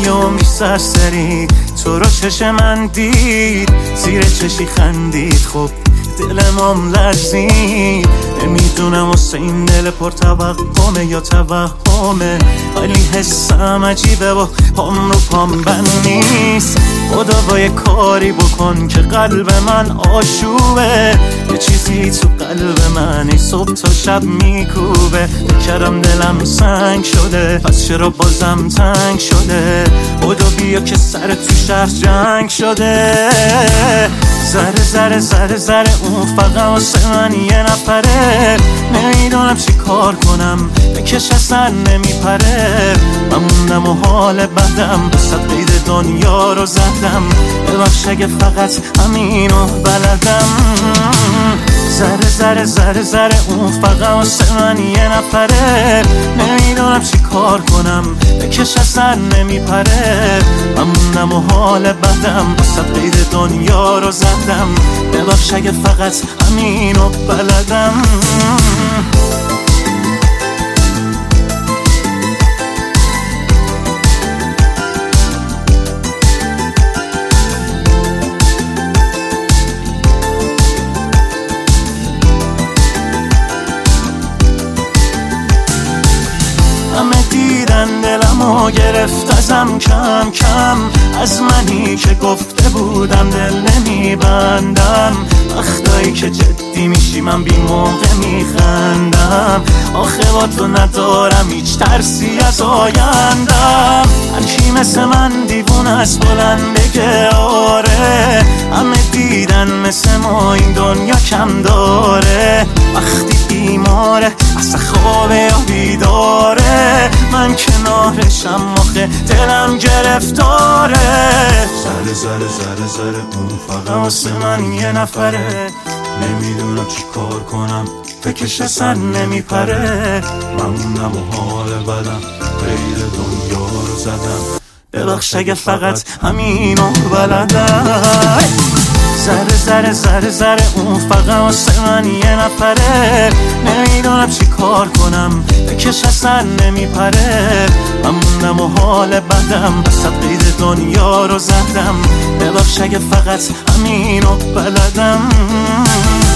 عمری سرسری تو رو چش من دید، زیر چشی خندید، خب دلم لرزید. نمیدونم واسه این دل پر توهمه یا توهمه، ولی حسم عجیبه و پام رو پام بند نیست. خدا با یه کاری بکن که قلب من آشوبه، یه چیزی تو قلب من ای صبح تا شب میکوبه. بکرم دلم سنگ شده، پس چرا بازم تنگ شده؟ خدا بیا که سر تو شهر جنگ شده. ذره ذره ذره ذره اون فقط واسه من یه نفره، نمیدونم چی کار کنم بکش اصلا نمیپره. من موندم و حال بدم، بسد قید دنیا رو زدم، ببخش اگه فقط همینو بلدم. ذره ذره ذره ذره اون فقط واسه من یه نفره، نمیدونم چی کار کنم بکش اصلا نمیپره. من موندم و حال بدم، بسد قید دنیا رو زدم، ببخش اگه فقط همینو بلدم. همه دیدن دلمو گرفت ازم کم کم، از منی که گفته بودم دل نمیبندم. وقتایی که جدی میشی من بی موقع میخندم، آخه با تو ندارم هیچ ترسی از آیندم. هرکی مثل من دیوونه از بلند بگه آره، همه دیدن مثل ما این دنیا کم داره. وقتی بیماره اصلا خوابه یا بیداره، من کنارشم آخه دلم گرفتاره. ذره ذره ذره ذره اون فقط واسه من یه نفره، نمیدونم چی کار کنم فکرش اصلا نمیپره. من موندم و حال بدم، قید دنیا رو زدم، ببخش اگه فقط همینو بلدم. ذره ذره ذره ذره اون فقط واسه من یه نفره، نمیدونم چی کار کنم بکش اصلا نمیپره. من موندم و حال بدم، بسد قید دنیا رو زدم، ببخش اگه فقط همینو بلدم.